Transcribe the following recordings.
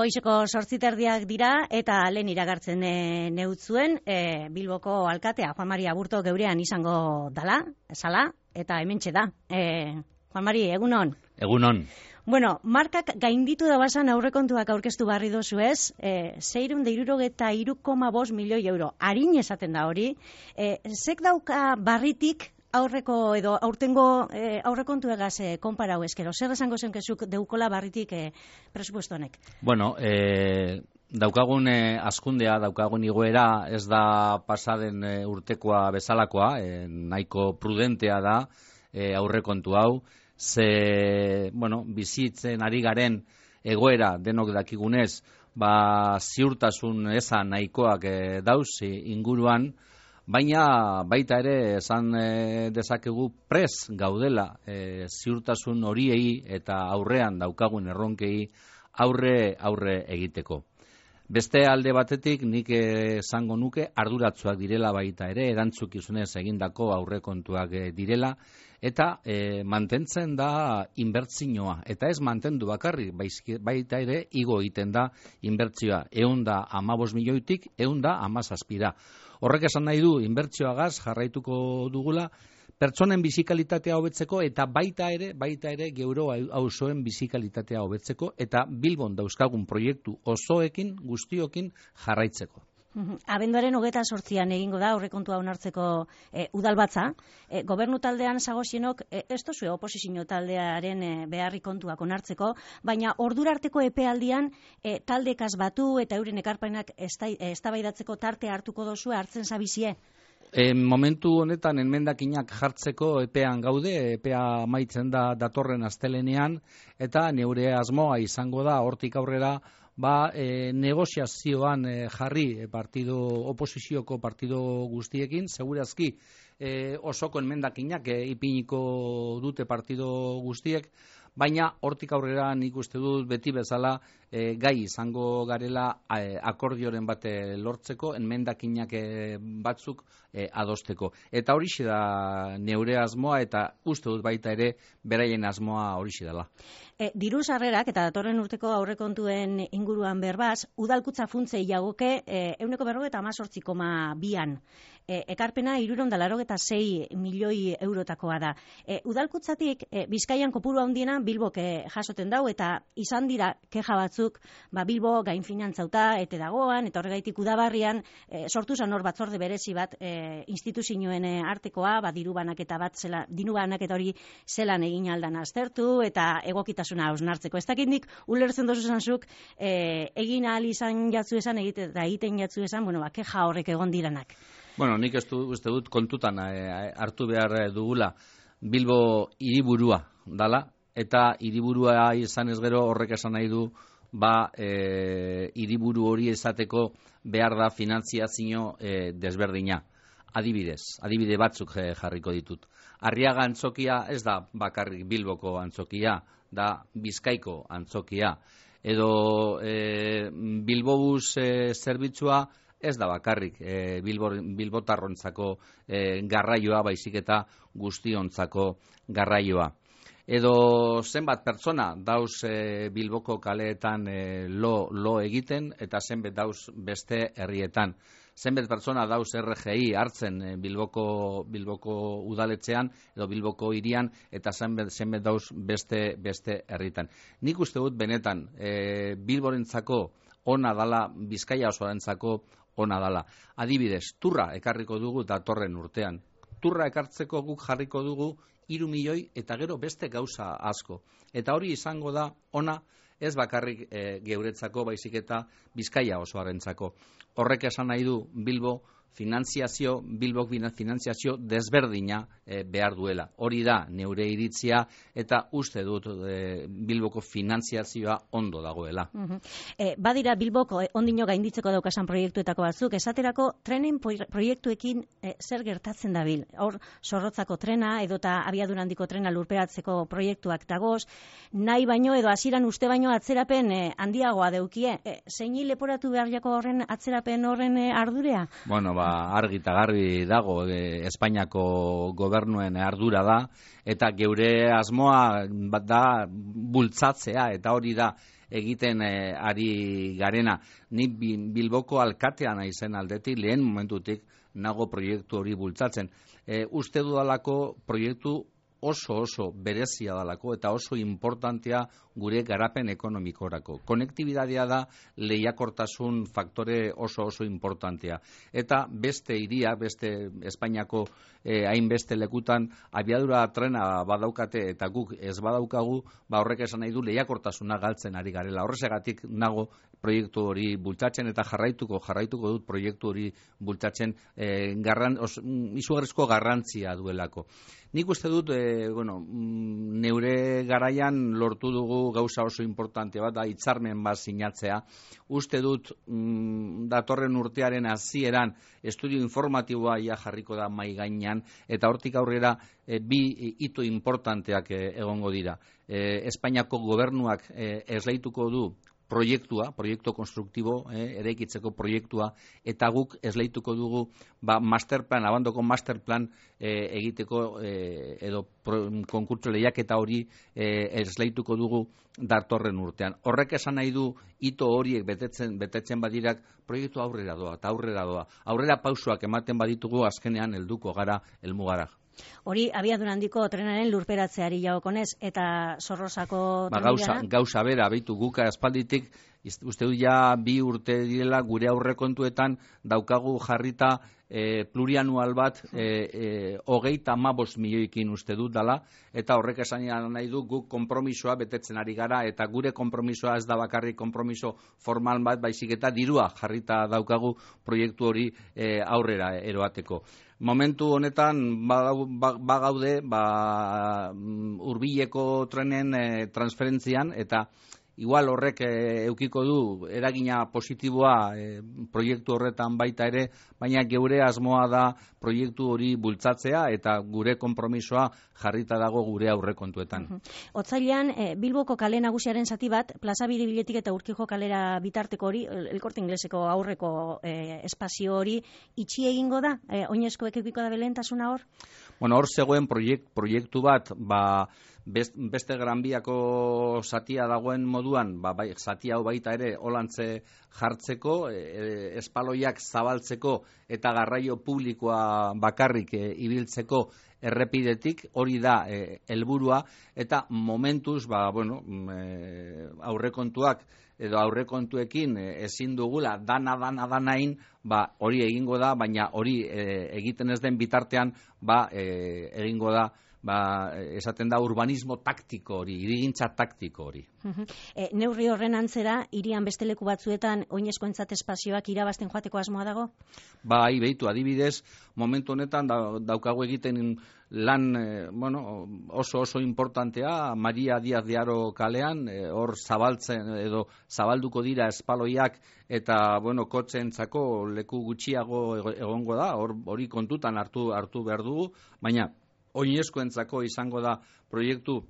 Goizeko 8:30 dira eta lehen iragartzen neutzuen Bilboko alkatea Juan Mari Aburto geurean izango dala, sala, eta hementxe da. Juan Mari, egunon? Egunon. Bueno, markak gainditu da basan aurrekontuak aurkeztu barri dozu ez, 663,5 milioi euro. Arin esaten da hori. Zek dauka barritik aurreko edo aurtengo aurrekontuegaz konparau eskero? Zer esango zenkezuk deukola barritik presupuesto honek? Bueno, daukagun askundea, daukagun igoera ez da pasaden urtekoa bezalakoa, nahiko prudentea da aurrekontu hau. Bueno, bizitzen ari garen egoera denok dakigunez, ziurtasun eza nahikoak dauz inguruan, baina baita ere esan dezakegu pres gaudela ziurtasun horiei eta aurrean daukagun erronkei aurre egiteko. Beste alde batetik nik esango nuke arduratsuak direla baita ere, erantzukizunez egindako aurrekontuak direla, eta mantentzen da inbertsioa, eta ez mantendu bakarrik, baita ere igo egiten da inbertsioa, 115 milioitik 117. Horrek esan nahi du inbertsioagaz jarraituko dugula, pertsonen bizikalitatea hobetzeko eta baita ere geuro auzoen bizikalitatea hobetzeko eta Bilbon dauzkagun proiektu osoekin guztiokin jarraitzeko. Abenduaren 28an egingo da aurrekontua onartzeko udalbatza. Gobernu taldean zagozienok ez dozue oposizio taldearen beharri kontuak onartzeko, baina ordura arteko epealdian taldekaz batu eta euren ekarpenak eztabaidatzeko tarte hartuko dozue hartzen zabizie? Momentu honetan enmendakinak jartzeko epean gaude, epea amaitzen da datorren astelenean, eta neure asmoa izango da hortik aurrera negoziazioan jarri oposizioko partido guztiekin, segurazki osoko enmendakinak ipiniko dute partido guztiek, baina hortik aurrera nik uste dut beti bezala gai izango garela akordioren bat lortzeko, enmendakinak batzuk adosteko. Eta horixe da neure asmoa eta uste dut baita ere beraien asmoa horixe dela. Diru sarrerak eta datorren urteko aurrekontuen inguruan berbaz, udalkutza funtzei jagoke 158,2an. Ekarpena 386 milioi eurotakoa da. Udalkutzatik Bizkaian kopuru handiena Bilbok jasoten dau eta izan dira keja batzuk Bilbo gain finantzauta ete dagoan eta horregaitik udabarrian sortu zan hor batzorde berezi bat instituzioen artekoa diru banaketa hori zelan egin aldan aztertu eta egokitasuna hausnartzeko. Ez dakindik ulertzen dozu zanzuk egin ahal izan jatzu esan egiten jatzu esan, keja horrek egon diranak. Bueno, nik uste dut kontutan hartu behar dugula Bilbo hiriburua dala, eta hiriburua izan ez gero horrek esan nahi du hiriburu hori izateko behar da finantziazio desberdina. Adibide batzuk jarriko ditut. Arriaga antzokia ez da bakarrik Bilboko antzokia, da Bizkaiko antzokia. Edo Bilbobus zerbitzua ez da bakarrik bilbotarrontzako garraioa, baizik eta guztiontzako garraioa. Edo zenbat pertsona dauz Bilboko kaleetan lo egiten eta zenbat dauz beste herrietan. Zenbat pertsona dauz RGI hartzen Bilboko udaletxean edo Bilboko hirian eta zenbat dauz beste herrietan. Nik uste dut benetan Bilborentzako ona dala, Bizkaia osoarentzako ona dala. Adibidez, turra ekarriko dugu datorren urtean. Turra ekartzeko guk jarriko dugu 3 milioi eta gero beste gauza asko. Eta hori izango da ona ez bakarrik geuretzako, baizik eta Bizkaia osoarentzako. Horrek esan nahi du Bilbok finantziazio desberdina behar duela. Hori da neure iritzia eta uste dut Bilboko finantziazioa ondo dagoela. Badira Bilboko ondino gainditzeko daukasan proiektuetako batzuk, esaterako trenen proiektuekin zer gertatzen dabil. Hor Zorrotzako trena edota abiadura handiko trena lurperatzeko proiektuak dagoz, nahi baino edo hasieran uste baino atzerapen handiagoa deukie. Zeini leporatu behar jako horren atzerapen horren ardurea? Bueno, argi eta garbi dago, Espainiako gobernuen ardura da, eta geure asmoa da bultzatzea, eta hori da egiten ari garena. Ni Bilboko alkatea naizen aldetik lehen momentutik nago proiektu hori bultzatzen. Uste dudalako proiektu oso berezia dalako eta oso importantea gure garapen ekonomikorako. Konektibitatea da lehiakortasun faktore oso importantea. Eta beste hiriak, beste Espainiako hainbeste lekutan abiadura trena badaukate eta guk ez badaukagu, horrek esan nahi du lehiakortasuna galtzen ari garela. Horrexegatik nago proiektu hori bultzatzen eta jarraituko dut proiektu hori bultzatzen izugarrizko garrantzia duelako. Nik uste dut, neure garaian lortu dugu gauza oso importante bat, da hitzarmen bat sinatzea. Uste dut, datorren urtearen hasieran estudio informatiboa jarriko da mahai gainean, eta hortik aurrera bi hito importanteak egongo dira. Espainiako gobernuak esleituko du proiektu konstruktibo, eraikitzeko proiektua, eta guk esleituko dugu masterplan, abandoko masterplan egiteko edo konkurtso lehiaketa hori esleituko dugu datorren urtean. Horrek esan nahi du hito horiek betetzen badirak proiektu aurrera doa. Aurrera pausoak ematen baditugu azkenean helduko gara helmugara. Hori abiadura handiko trenaren lurperatzeari jagokonez eta Zorrozako trenbidea? Gauza bera, beitu guka aspalditik, uste du ja 2 urte direla gure aurrekontuetan daukagu jarrita plurianual bat 35 milioikin uste dut dala, eta horrek esan nahi du guk konpromisoa betetzen ari gara, eta gure konpromisoa ez da bakarrik konpromiso formal bat, baizik eta dirua jarrita daukagu proiektu hori aurrera eroateko. Momentu honetan bagaude hurbileko trenen transferentzian, eta igual horrek eukiko du eragina positiboa proiektu horretan baita ere, baina geure asmoa da proiektu hori bultzatzea eta gure konpromisoa jarrita dago gure aurrekontuetan. Otsailean Bilboko kale nagusiaren zati bat, Plaza Biribiletik eta Urkijo kalera bitarteko hori, El Corte Ingleseko aurreko espazio hori itxi egingo da? Oinezkoek eukiko da belentasuna hor? Bueno, hor zegoen proiektu bat, beste Gran Biako zatia dagoen moduan, zati hau baita ere holantze jartzeko, espaloiak zabaltzeko eta garraio publikoa bakarrik ibiltzeko errepidetik, hori da helburua, eta momentuz, aurrekontuak edo aurrekontuekin ezin dugula danain, hori egingo da, baina hori egiten ez den bitartean egingo da, esaten da urbanismo taktiko hori, hirigintza taktiko hori. Neurri horren antzera, hirian beste leku batzuetan oinezkoentzat espazioak irabazten joateko asmoa dago? Bai, behitu, adibidez, momentu honetan daukagu egiten lan oso importantea, Maria Díaz de Haro kalean, hor zabalduko dira espaloiak eta kotxeentzako leku gutxiago egongo da, hori kontutan hartu behar dugu, baina oinezkoentzako izango da proiektu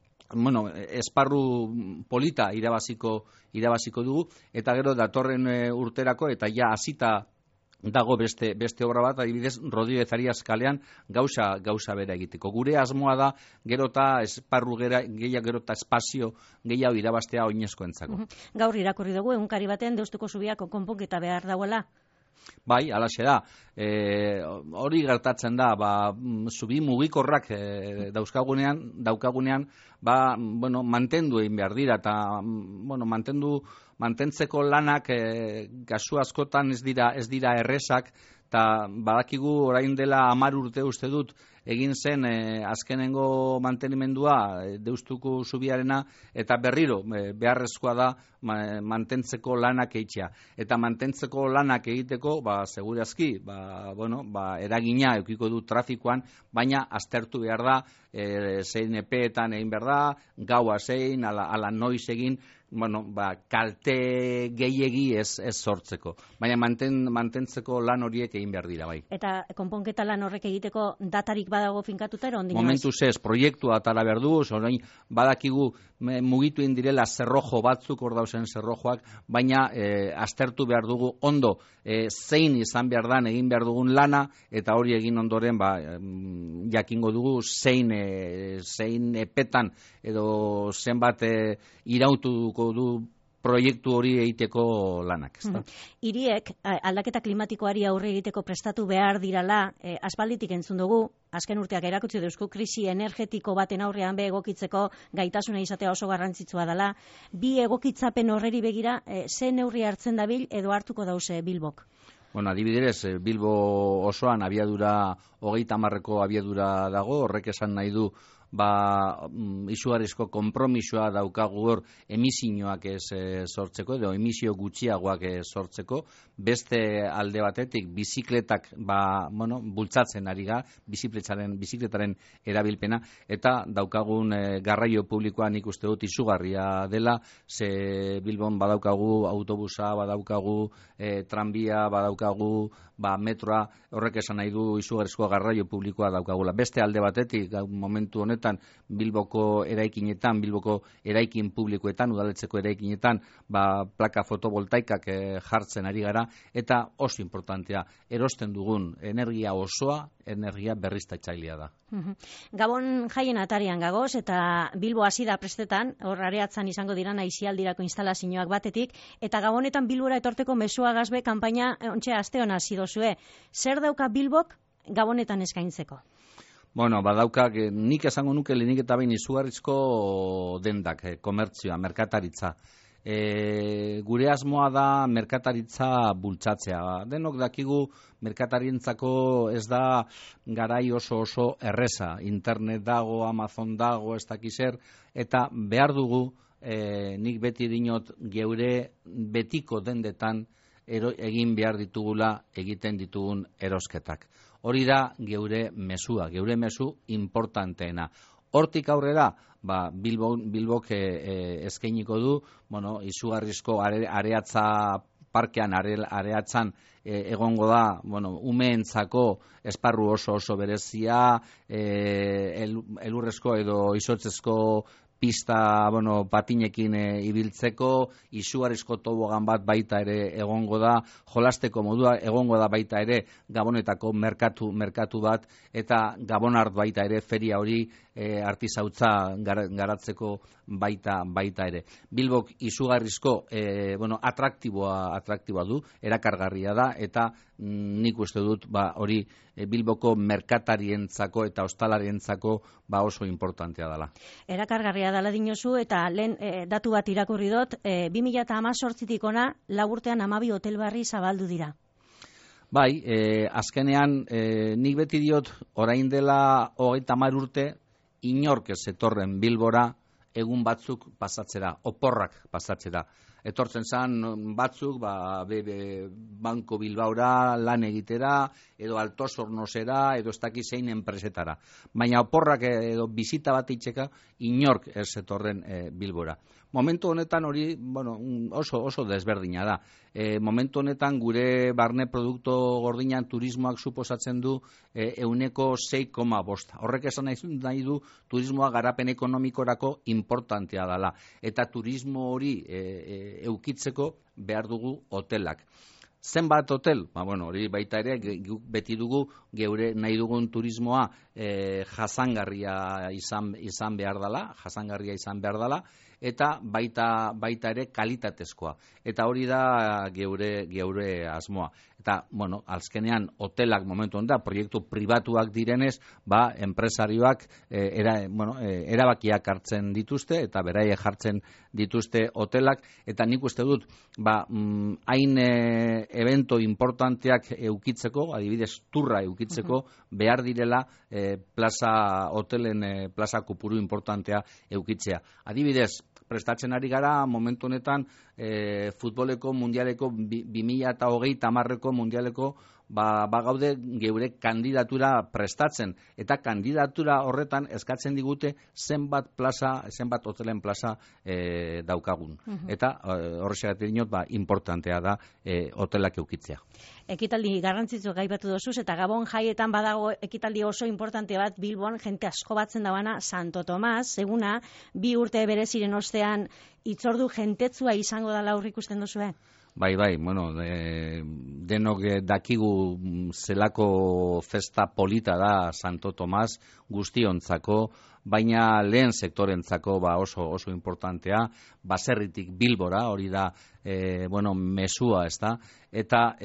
esparru polita irabaziko dugu, eta gero datorren urterako eta ja hasita dago beste obra bat, adibidez Rodríguez Arias kalean gauza bera egiteko. Gure asmoa da gero eta esparru gehiago, gero eta espazio gehiago irabaztea oinezkoentzako. Gaur irakurri dugu egunkari batean Deustuko Zubiako konponketa behar dagoela. Bai, alaxe da. Hori gertatzen da, zubi mugikorrak daukagunean, mantendu egin behar dira, eta mantentzeko lanak kasu askotan ez dira errezak, eta badakigu orain dela 10 urte uste dut egin zen azkenengo mantenimendua Deustuko Zubiarena, eta berriro beharrezkoa da mantentzeko lanak egitea. Eta mantentzeko lanak egiteko, segurazki, eragina eukiko du trafikoan, baina aztertu behar da, zein epeetan egin behar da, gaua zein, ala noiz egin, kalte gehiegi ez sortzeko. Baina mantentzeko lan horiek egin behar dira, bai. Eta konponketa lan horrek egiteko datarik badago finkatuta, ero ondino? Momentuz ez, proiektua atara behar dugu, orain badakigu mugitu indirela zerrojo batzuk, hor dauzen zerrojoak, baina aztertu behar dugu ondo zein izan behar dan egin behar dugun lana, eta hori egin ondoren jakingo dugu zein epetan edo zenbat irautuko du proiektu hori egiteko lanak. Hiriek aldaketa klimatikoari aurre egiteko prestatu behar dirala, aspalditik entzun dugu, azken urteak erakutsi duzku krisi energetiko baten aurrean be egokitzeko gaitasuna izatea oso garrantzitsua dela. Bi egokitzapen horreri begira, ze neurri hartzen dabil edo hartuko dause Bilbok? Bueno, adibidez, Bilbo osoan abiadura, 30ko abiadura dago, horrek esan nahi du, izugarrizko konpromisoa daukagu hor emisioak sortzeko, edo emisio gutxiagoak sortzeko, beste alde batetik bizikletak bultzatzen ari ga, bizikletaren erabilpena, eta daukagun garraio publikoa nik uste dut izugarria dela, ze Bilbon badaukagu autobusa, badaukagu tranbia, badaukagu metroa, horrek esan nahi du izugarrizko garraio publikoa daukagula. Beste alde batetik, momentu honetan, Bilboko eraikinetan, Bilboko eraikin publikoetan, udaletxeko eraikinetan, plaka fotovoltaikak jartzen ari gara, eta oso importantea, erosten dugun energia osoa, energia berriztatzailea da. Gabon jaien atarian gagoz, eta Bilbo hasi da prestetan, hor areatzan izango dira aisialdirako instalazioak batetik, eta Gabonetan Bilbora etorteko mesua gazbe kanpaina ontxe aste hona hasi dozue. Zer dauka Bilbok Gabonetan eskaintzeko? Bueno, badaukak, nik esango nuke lehenik eta behin izugarrizko dendak, komertzioa, merkataritza. Gure asmoa da merkataritza bultzatzea. Denok dakigu merkatarientzako ez da garai oso erreza. Internet dago, Amazon dago, ez dakizer, eta behar dugu, nik beti dinot, geure betiko dendetan egin behar ditugula egiten ditugun erosketak. Hori da geure mesua, geure mesu importanteena. Hortik aurrera, Bilbok eskainiko du, izugarrizko areatza parkean, areatzan egongo da, umeentzako esparru oso berezia, elurrezko edo izotzezko pista, patinekin ibiltzeko, izugarrizko tobogan bat baita ere egongo da, jolasteko modua egongo da baita ere Gabonetako merkatu bat, eta Gabonart baita ere feria hori artizautza garatzeko baita ere. Bilbok izugarrizko atraktiboa du, erakargarria da, eta nik uste dut hori Bilboko merkatarientzako eta ostalarientzako oso importantea dela. Erakargarria dela dinozu, eta lehen datu bat irakurri dut, 2018tik ona 4 urtean 12 hotel berri zabaldu dira. Bai, azkenean nik beti diot orain dela 30 urte inork ez etorren Bilbora egun batzuk pasatzera, oporrak pasatzera. Etortzen zan batzuk, Banko Bilbaora lan egitera, edo Alto Sornosera, edo ez dakiz zein enpresetara. Baina oporrak edo bizita bat itxeka, inork ez etorren Bilbora. Momentu honetan hori oso desberdina da. Momentu honetan gure barne produktu gordinan turismoak suposatzen du 6,5%. Horrek esan nahi du turismoa garapen ekonomikorako importantea dela. Eta turismo hori eukitzeko behar dugu hotelak. Zenbat hotel? Hori baita ere, beti dugu geure nahi dugun turismoa jasangarria izan behar dela, eta baita ere kalitatezkoa. Eta hori da geure asmoa. Eta, azkenean hotelak momentu honetan, proiektu pribatuak direnez, enpresarioak erabakiak hartzen dituzte, eta beraiek jartzen dituzte hotelak, eta nik uste dut, hain evento importanteak eukitzeko, adibidez turra eukitzeko, behar direla hotelen plaza kopuru importantea eukitzea. Adibidez, prestatzen ari gara momentu honetan futboleko mundialeko 2030ko mundialeko gaude geure kandidatura prestatzen, eta kandidatura horretan eskatzen digute zenbat hotelen plaza daukagun. Eta horrexegatik dinot importantea da hotelak eukitzea. Ekitaldi garrantzitsu gaibatu dozuz, eta Gabon jaietan badago ekitaldi oso importante bat Bilbon, jente asko batzen dabana, Santo Tomas, eguna, 2 urte bereziren ostean, itzordu jentetzua izango dela aurrikusten duzue? Bai, bueno, denok dakigu zelako festa polita da Santo Tomas guztiontzako, baina lehen sektorentzako oso importantea, baserritik Bilbora, hori da, mesua, ez da, eta,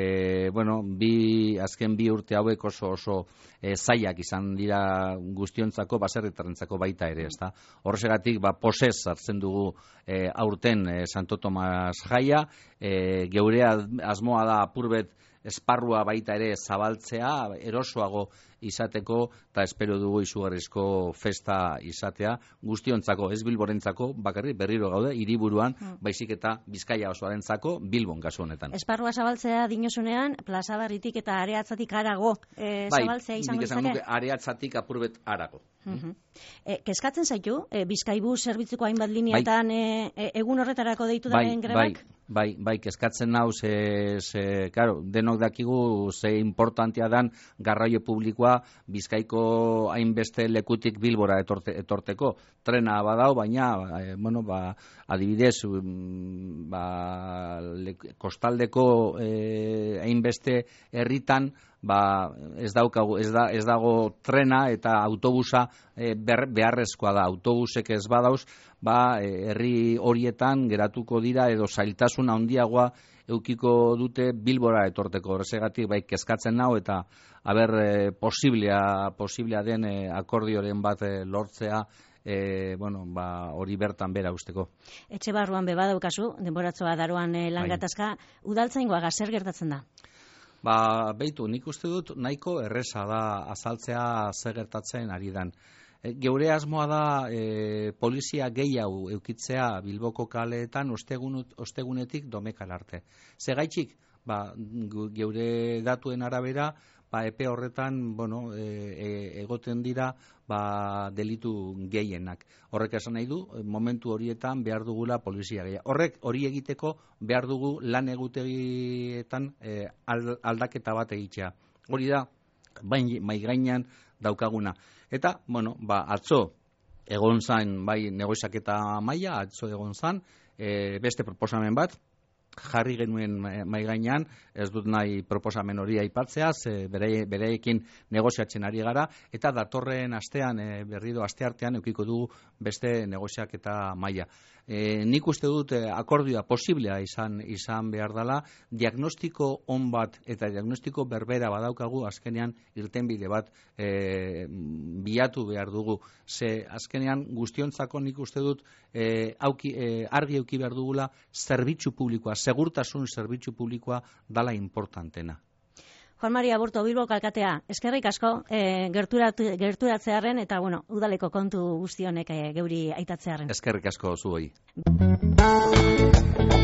azken bi urte hauek oso zailak izan dira guztiontzako, baserritarrentzako baita ere, ez da. Horregatik, posez hartzen dugu aurten Santo Tomas jaia, geure asmoa da apurbet esparrua baita ere zabaltzea, erosoago izateko, eta espero dugu izugarrizko festa izatea, guztiontzako, ez Bilborentzako, bakarrik berriro gaude, hiriburuan, baizik eta Bizkaia osoarentzako, Bilbon kasu honetan. Esparrua zabaltzea dinosunean, Plaza Barritik eta Areatzatik harago zabaltzea izango izake? Areatzatik apurbet harago. Kezkatzen zaitu, Bizkaibus zerbitzuko hainbat lineatan egun horretarako deitu daren grebak? Bai, kezkatzen nau, denok dakigu ze importantia dan garraio publikoa Bizkaiko hainbeste lekutik Bilbora etorteko. Trena badau, baina, adibidez, kostaldeko hainbeste herritan, ez dago trena eta autobusa beharrezkoa da. Autobusek ez badauz, herri horietan geratuko dira edo zailtasun handiagoa eukiko dute Bilbora etorteko. Horregatik kezkatzen nau eta posiblea den akordioren bat lortzea, hori bertan bera usteko. Etxe barruan badaukazu, denboratzoa daroan langatazka, udaltzaingoa zer gertatzen da? Beitu, nik uste dut nahiko erresa da azaltzea zer gertatzen ari dan. Geure asmoa da polizia gehiago eukitzea Bilboko kaleetan ostegunetik Domekal arte. Segaitxik, geure datuen arabera, epe horretan egoten dira delitu gehienak. Horrek esan nahi du, momentu horietan behar dugula polizia gehiago. Hori egiteko behar dugu lan egutegietan aldaketa bat egitea. Hori da, mai gainean daukaguna. Eta, atzo egon zan, negoziaketa maila, atzo egon zan, beste proposamen bat, jarri genuen mai gainean, ez dut nahi proposamen hori aipatzea, bereekin negoziatzen ari gara, eta datorren astean, berriro asteartean eukiko dugu beste negoziaketa maila. Nik uste dut akordioa posiblea izan behar dela, diagnostiko on bat eta diagnostiko berbera badaukagu azkenean irtenbide bat bilatu behar dugu. Ze azkenean guztiontzako nik uste dut argi euki behar dugula zerbitzu publikoa, segurtasun zerbitzu publikoa dala importantena. Juan Maria Aburto, Bilbo alkatea, eskerrik asko gerturatzearen eta udaleko kontu guztionek geuri aitatzearen. Eskerrik asko zuoi.